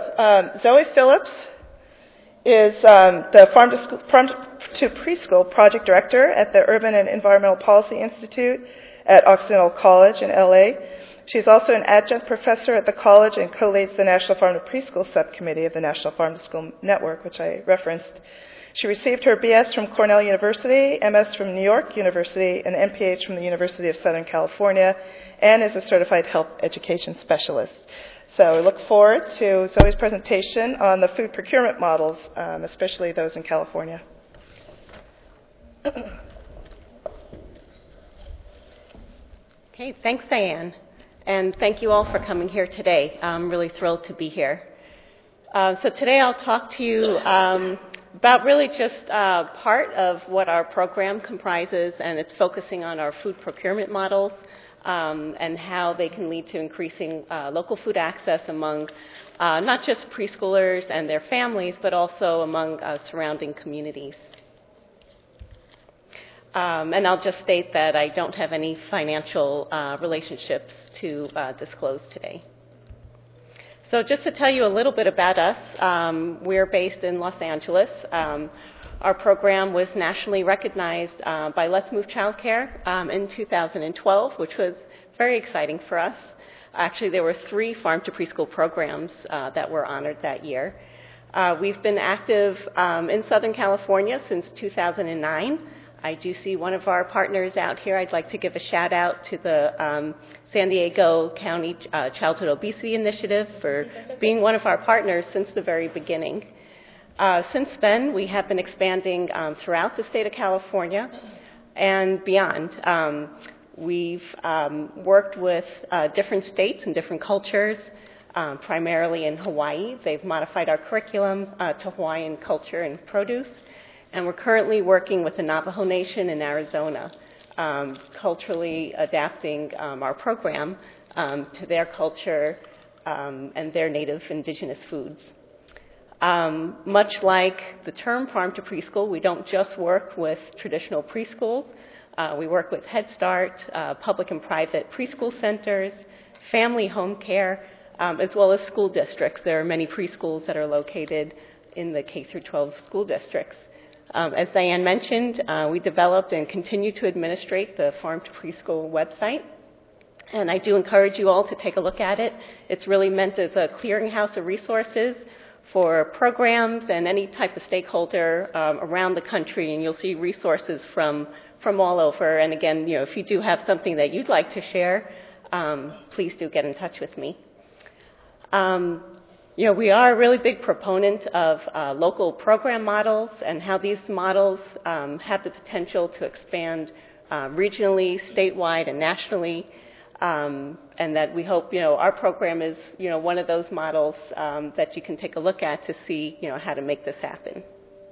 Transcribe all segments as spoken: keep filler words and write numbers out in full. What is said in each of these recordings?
um, Zoe Phillips is um, the Farm to, School, Farm to Preschool Project Director at the Urban and Environmental Policy Institute at Occidental College in L A. She's also an adjunct professor at the college and co-leads the National Farm to Preschool Subcommittee of the National Farm to School Network, which I referenced. She received her B S from Cornell University, M S from New York University, and M P H from the University of Southern California, and is a certified health education specialist. So we look forward to Zoe's presentation on the food procurement models, um, especially those in California. Okay, thanks, Diane. And thank you all for coming here today. I'm really thrilled to be here. Uh, so today I'll talk to you um, about really just uh, part of what our program comprises, and it's focusing on our food procurement models. Um, and how they can lead to increasing uh, local food access among uh, not just preschoolers and their families, but also among uh, surrounding communities. Um, and I'll just state that I don't have any financial uh, relationships to uh, disclose today. So just to tell you a little bit about us, um, we're based in Los Angeles. Um, Our program was nationally recognized uh, by Let's Move Childcare um, in two thousand twelve, which was very exciting for us. Actually, there were three farm to preschool programs uh, that were honored that year. Uh, we've been active um, in Southern California since two thousand nine. I do see one of our partners out here. I'd like to give a shout out to the um, San Diego County uh, Childhood Obesity Initiative for being one of our partners since the very beginning. Uh, since then, we have been expanding um, throughout the state of California and beyond. Um, we've um, worked with uh, different states and different cultures, um, primarily in Hawaii. They've modified our curriculum uh, to Hawaiian culture and produce. And we're currently working with the Navajo Nation in Arizona, um, culturally adapting um, our program um, to their culture um, and their native indigenous foods. Um, much like the term farm to preschool, we don't just work with traditional preschools. Uh, we work with Head Start, uh, public and private preschool centers, family home care, um, as well as school districts. There are many preschools that are located in the K through twelve school districts. Um, as Diane mentioned, uh, we developed and continue to administrate the Farm to Preschool website. And I do encourage you all to take a look at it. It's really meant as a clearinghouse of resources for programs and any type of stakeholder um, around the country, and you'll see resources from, from all over. And again, you know, if you do have something that you'd like to share, um, please do get in touch with me. Um, you know, we are a really big proponent of uh, local program models and how these models um, have the potential to expand uh, regionally, statewide, and nationally. Um, and that we hope, you know, our program is, you know, one of those models um, that you can take a look at to see, you know, how to make this happen.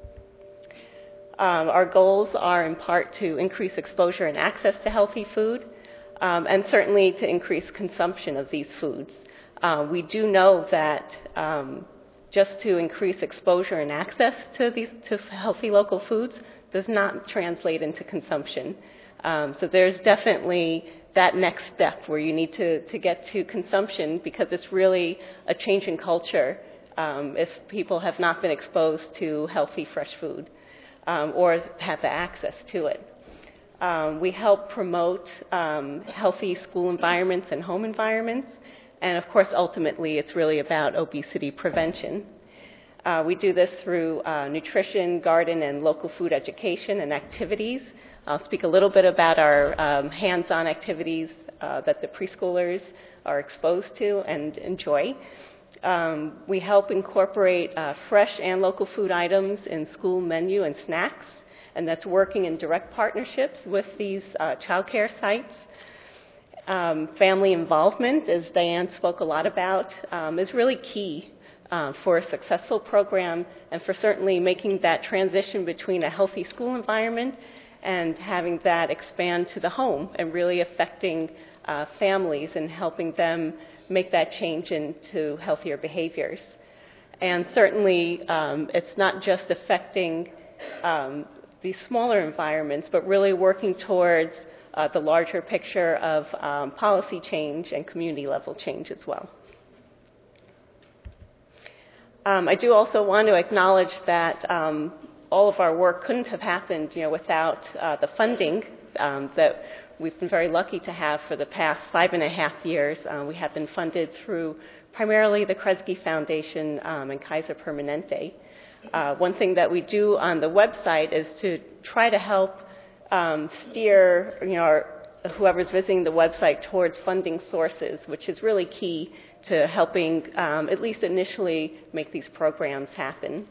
Um, our goals are in part to increase exposure and access to healthy food, um, and certainly to increase consumption of these foods. Uh, we do know that um, just to increase exposure and access to these to healthy local foods does not translate into consumption. Um, so there's definitely that next step where you need to, to get to consumption, because it's really a change in culture um, if people have not been exposed to healthy, fresh food um, or have the access to it. Um, we help promote um, healthy school environments and home environments. And of course, ultimately, it's really about obesity prevention. Uh, we do this through uh, nutrition, garden, and local food education and activities. I'll speak a little bit about our um, hands-on activities uh, that the preschoolers are exposed to and enjoy. Um, we help incorporate uh, fresh and local food items in school menu and snacks, and that's working in direct partnerships with these uh, child care sites. Um, family involvement, as Diane spoke a lot about, um, is really key uh, for a successful program and for certainly making that transition between a healthy school environment and having that expand to the home and really affecting uh, families and helping them make that change into healthier behaviors. And certainly, um, it's not just affecting um, these smaller environments, but really working towards uh, the larger picture of um, policy change and community level change as well. Um, I do also want to acknowledge that um, all of our work couldn't have happened, you know, without uh, the funding um, that we've been very lucky to have for the past five and a half years. Uh, we have been funded through primarily the Kresge Foundation um, and Kaiser Permanente. Uh, one thing that we do on the website is to try to help um, steer, you know, our, whoever's visiting the website towards funding sources, which is really key to helping, um, at least initially, make these programs happen.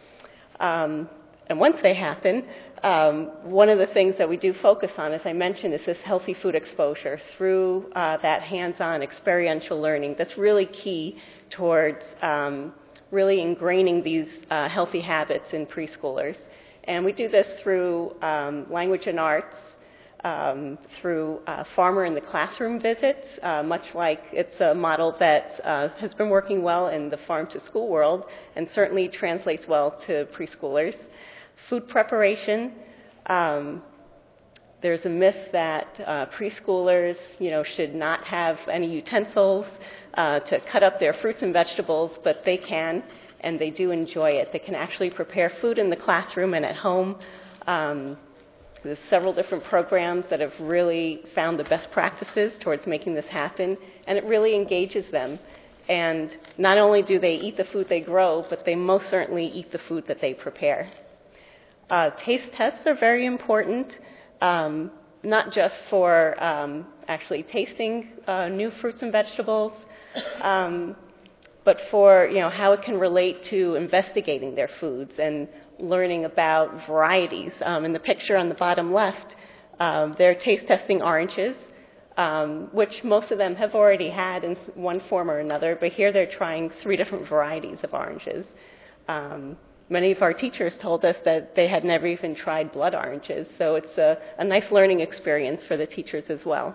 Um, and once they happen, um, one of the things that we do focus on, as I mentioned, is this healthy food exposure through uh, that hands-on experiential learning. That's really key towards um, really ingraining these uh, healthy habits in preschoolers. And we do this through um, language and arts, um, through uh, farmer in the classroom visits, uh, much like it's a model that uh, has been working well in the farm to school world and certainly translates well to preschoolers. Food preparation. Um, there's a myth that uh, preschoolers, you know, should not have any utensils uh, to cut up their fruits and vegetables, but they can, and they do enjoy it. They can actually prepare food in the classroom and at home. Um, there's several different programs that have really found the best practices towards making this happen, and it really engages them. And not only do they eat the food they grow, but they most certainly eat the food that they prepare. Uh, taste tests are very important, um, not just for um, actually tasting uh, new fruits and vegetables, um, but for, you know, how it can relate to investigating their foods and learning about varieties. Um, in the picture on the bottom left, um, they're taste testing oranges, um, which most of them have already had in one form or another, but here they're trying three different varieties of oranges. Um, Many of our teachers told us that they had never even tried blood oranges, so it's a, a nice learning experience for the teachers as well.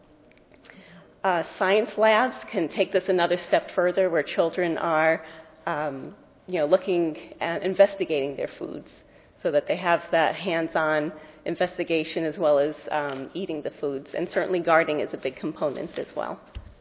Uh, science labs can take this another step further, where children are, um, you know, looking at investigating their foods, so that they have that hands-on investigation as well as um, eating the foods, and certainly gardening is a big component as well.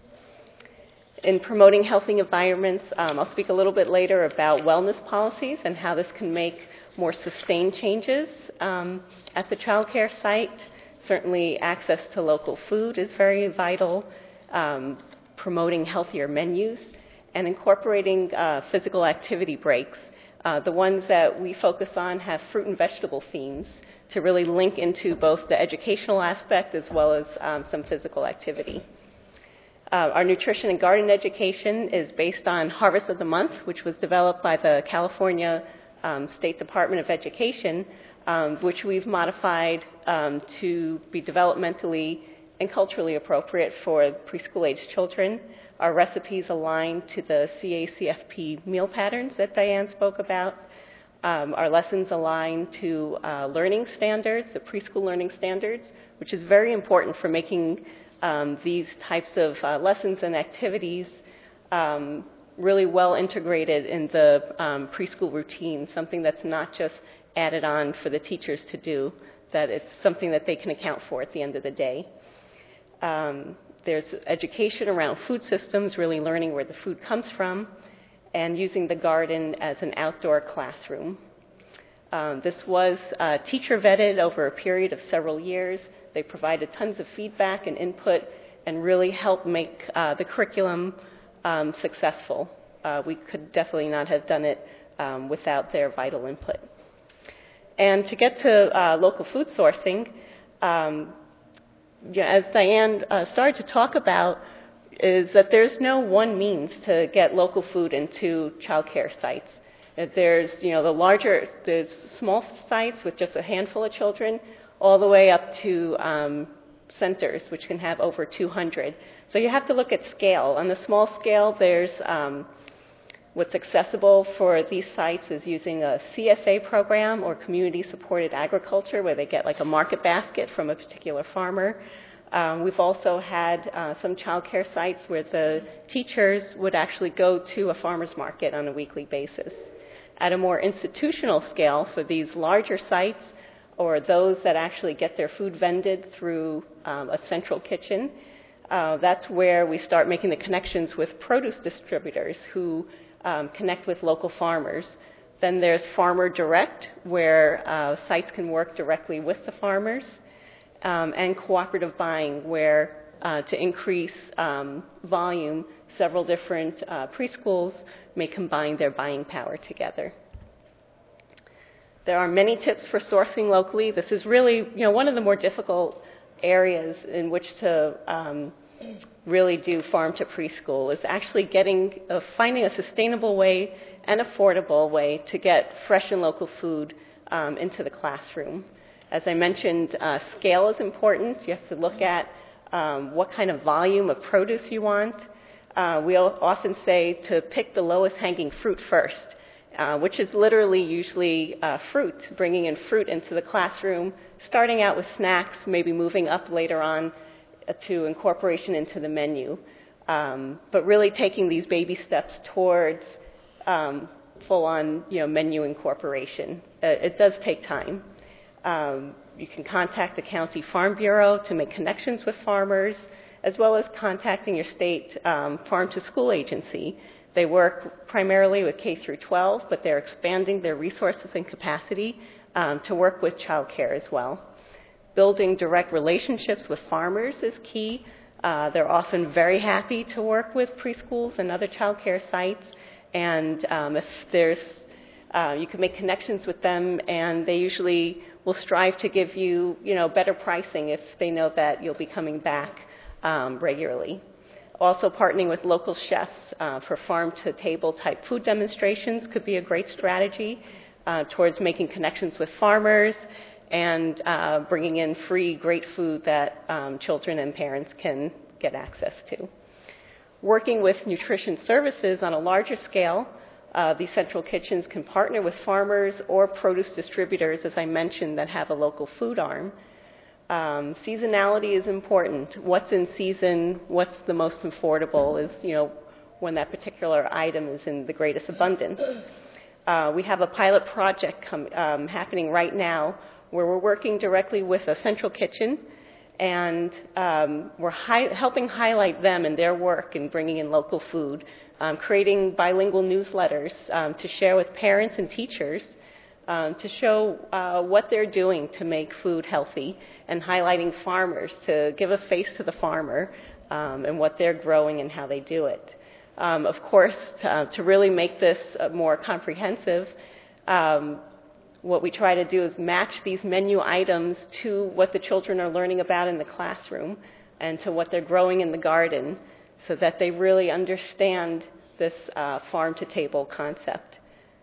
In promoting healthy environments, um, I'll speak a little bit later about wellness policies and how this can make more sustained changes um, at the child care site. Certainly access to local food is very vital, um, promoting healthier menus, and incorporating uh, physical activity breaks. Uh, the ones that we focus on have fruit and vegetable themes to really link into both the educational aspect as well as um, some physical activity. Uh, our nutrition and garden education is based on Harvest of the Month, which was developed by the California um, State Department of Education, um, which we've modified um, to be developmentally and culturally appropriate for preschool-age children. Our recipes align to the C A C F P meal patterns that Diane spoke about. Um, our lessons align to uh, learning standards, the preschool learning standards, which is very important for making Um, these types of uh, lessons and activities um, really well integrated in the um, preschool routine, something that's not just added on for the teachers to do, that it's something that they can account for at the end of the day. Um, there's education around food systems, really learning where the food comes from, and using the garden as an outdoor classroom. Um, this was uh, teacher vetted over a period of several years. They provided tons of feedback and input and really helped make uh, the curriculum um, successful. Uh, we could definitely not have done it um, without their vital input. And to get to uh, local food sourcing, um, you know, as Diane uh, started to talk about, is that there's no one means to get local food into child care sites. There's, you know, the larger, there's small sites with just a handful of children, all the way up to um, centers, which can have over two hundred. So you have to look at scale. On the small scale, there's um, what's accessible for these sites is using a C S A program or community-supported agriculture, where they get like a market basket from a particular farmer. Um, we've also had uh, some child care sites where the teachers would actually go to a farmer's market on a weekly basis. At a more institutional scale, for these larger sites, or those that actually get their food vended through um, a central kitchen, uh, that's where we start making the connections with produce distributors who um, connect with local farmers. Then there's Farmer Direct, where uh, sites can work directly with the farmers, um, and cooperative buying, where uh, to increase um, volume, several different uh, preschools may combine their buying power together. There are many tips for sourcing locally. This is really, you know, one of the more difficult areas in which to um, really do farm to preschool is actually getting, uh, finding a sustainable way and affordable way to get fresh and local food um, into the classroom. As I mentioned, uh, scale is important. You have to look at um, what kind of volume of produce you want. Uh, we often say to pick the lowest hanging fruit first, uh, which is literally usually uh, fruit, bringing in fruit into the classroom, starting out with snacks, maybe moving up later on to incorporation into the menu, um, but really taking these baby steps towards um, full-on, you know, menu incorporation. Uh, it does take time. Um, you can contact the County Farm Bureau to make connections with farmers, as well as contacting your state um, farm-to-school agency. They work primarily with K through twelve, but they're expanding their resources and capacity um, to work with child care as well. Building direct relationships with farmers is key. Uh, they're often very happy to work with preschools and other child care sites, and um, if there's, uh, you can make connections with them, and they usually will strive to give you, you know, better pricing if they know that you'll be coming back um, regularly. Also, partnering with local chefs uh, for farm-to-table type food demonstrations could be a great strategy uh, towards making connections with farmers and uh, bringing in free, great food that um, children and parents can get access to. Working with nutrition services on a larger scale, uh, these central kitchens can partner with farmers or produce distributors, as I mentioned, that have a local food arm. Um, seasonality is important. What's in season, what's the most affordable is, you know, when that particular item is in the greatest abundance. Uh, we have a pilot project com- um, happening right now where we're working directly with a central kitchen, and um, we're hi- helping highlight them and their work in bringing in local food, um, creating bilingual newsletters um, to share with parents and teachers um, to show uh, what they're doing to make food healthy, and highlighting farmers to give a face to the farmer um, and what they're growing and how they do it. Um, of course, to, uh, to really make this uh, more comprehensive, um, what we try to do is match these menu items to what the children are learning about in the classroom and to what they're growing in the garden, so that they really understand this uh, farm-to-table concept.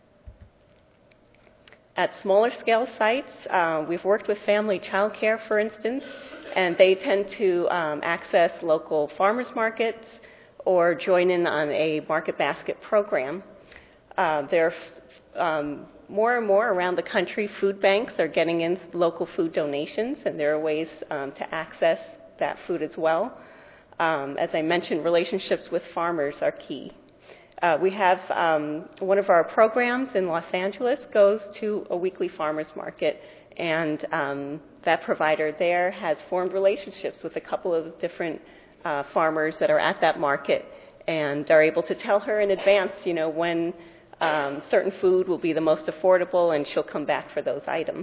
At smaller scale sites, uh, we've worked with family child care, for instance, and they tend to um, access local farmers markets or join in on a market basket program. Uh, there are um, more and more around the country, food banks are getting in local food donations, and there are ways um, to access that food as well. Um, as I mentioned, relationships with farmers are key. Uh, we have um, one of our programs in Los Angeles goes to a weekly farmers market, and um, that provider there has formed relationships with a couple of different uh, farmers that are at that market, and are able to tell her in advance, you know, when um, certain food will be the most affordable, and she'll come back for those items.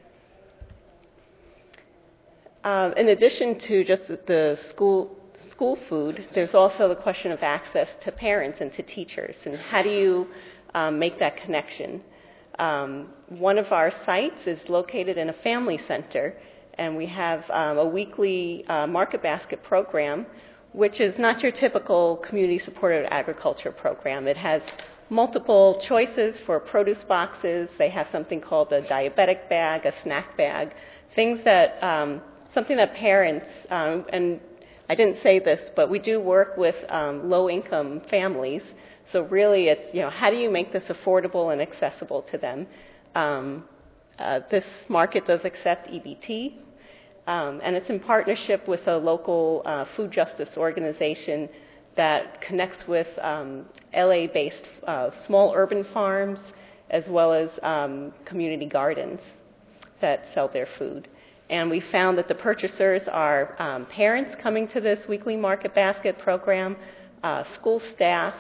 Uh, in addition to just the school school food, there's also the question of access to parents and to teachers, and how do you um, make that connection? Um, one of our sites is located in a family center, and we have um, a weekly uh, market basket program, which is not your typical community-supported agriculture program. It has multiple choices for produce boxes. They have something called a diabetic bag, a snack bag, things that, um, something that parents, um, and I didn't say this, but we do work with um, low-income families. So really it's, you know, how do you make this affordable and accessible to them? Um, uh, this market does accept E B T, um, and it's in partnership with a local uh, food justice organization that connects with um, L A-based uh, small urban farms, as well as um, community gardens that sell their food. And we found that the purchasers are um, parents coming to this weekly market basket program, uh, school staff,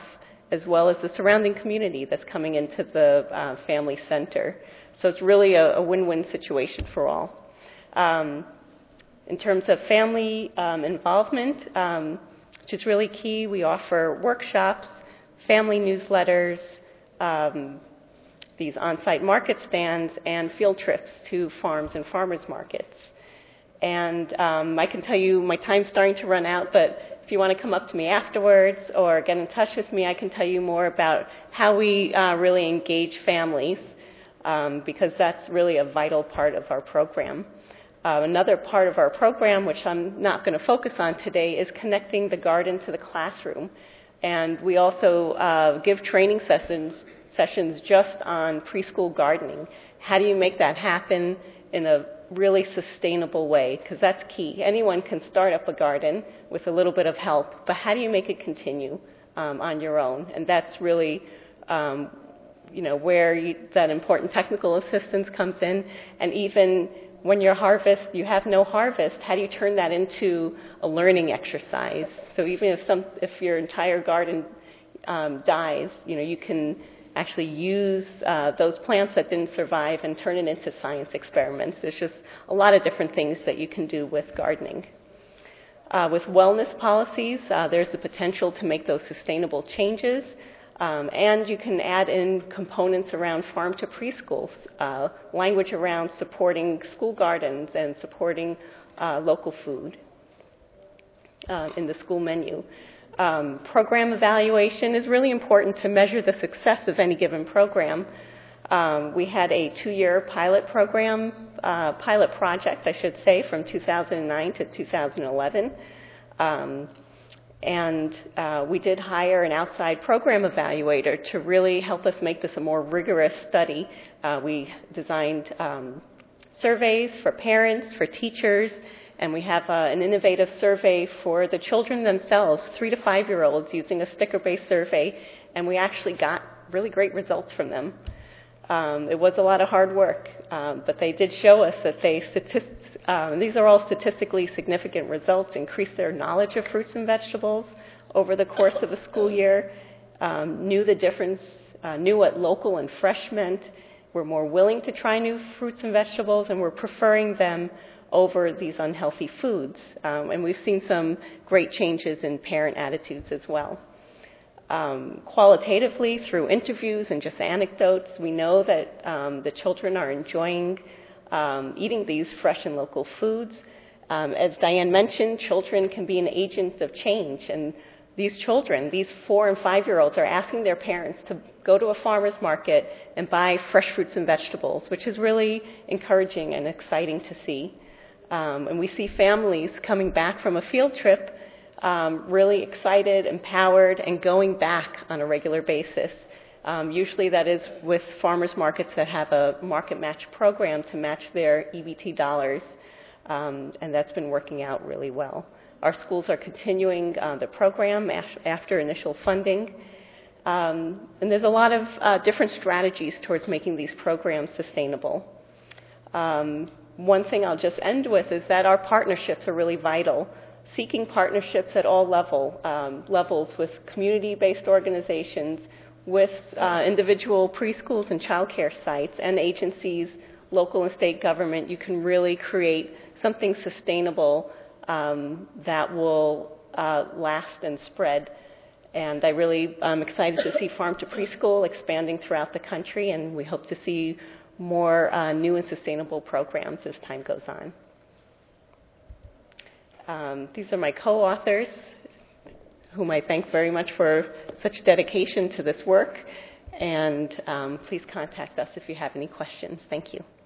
as well as the surrounding community that's coming into the uh, family center. So it's really a, a win-win situation for all. Um, in terms of family um, involvement, um, which is really key, we offer workshops, family newsletters, um, these on-site market stands, and field trips to farms and farmers markets. And um, I can tell you my time's starting to run out, but if you want to come up to me afterwards or get in touch with me, I can tell you more about how we uh, really engage families, um, because that's really a vital part of our program. Uh, another part of our program, which I'm not going to focus on today, is connecting the garden to the classroom. And we also uh, give training sessions, sessions just on preschool gardening. How do you make that happen in a really sustainable way? Because that's key. Anyone can start up a garden with a little bit of help, but how do you make it continue um, on your own? And that's really um, you know, where you, that important technical assistance comes in. And even when your harvest, you have no harvest, how do you turn that into a learning exercise? So even if some, if your entire garden um, dies, you know, you can actually use uh, those plants that didn't survive and turn it into science experiments. There's just a lot of different things that you can do with gardening. Uh, with wellness policies, uh, there's the potential to make those sustainable changes. Um, and you can add in components around farm to preschools, uh, language around supporting school gardens and supporting uh, local food uh, in the school menu. Um, program evaluation is really important to measure the success of any given program. Um, we had a two-year pilot program, uh, pilot project, I should say, from two thousand nine to two thousand eleven. Um, And uh, we did hire an outside program evaluator to really help us make this a more rigorous study. Uh, we designed um, surveys for parents, for teachers, and we have uh, an innovative survey for the children themselves, three to five-year-olds, using a sticker-based survey, and we actually got really great results from them. Um, it was a lot of hard work, um, but they did show us that they statist- um, these are all statistically significant results, increased their knowledge of fruits and vegetables over the course of a school year, um, knew the difference, uh, knew what local and fresh meant, were more willing to try new fruits and vegetables, and were preferring them over these unhealthy foods. Um, and we've seen some great changes in parent attitudes as well. Um, qualitatively, through interviews and just anecdotes, we know that um, the children are enjoying um, eating these fresh and local foods. Um, as Diane mentioned, children can be an agent of change, and these children, these four and five-year-olds, are asking their parents to go to a farmer's market and buy fresh fruits and vegetables, which is really encouraging and exciting to see. Um, and we see families coming back from a field trip Um, really excited, empowered, and going back on a regular basis. Um, usually that is with farmers markets that have a market match program to match their E B T dollars, um, and that's been working out really well. Our schools are continuing uh, the program af- after initial funding, um, and there's a lot of uh, different strategies towards making these programs sustainable. Um, one thing I'll just end with is that our partnerships are really vital. Seeking partnerships at all level, um, levels with community-based organizations, with uh, individual preschools and childcare sites and agencies, local and state government, you can really create something sustainable um, that will uh, last and spread. And I really am excited to see Farm to Preschool expanding throughout the country, and we hope to see more uh, new and sustainable programs as time goes on. Um, these are my co-authors, whom I thank very much for such dedication to this work. And um, please contact us if you have any questions. Thank you.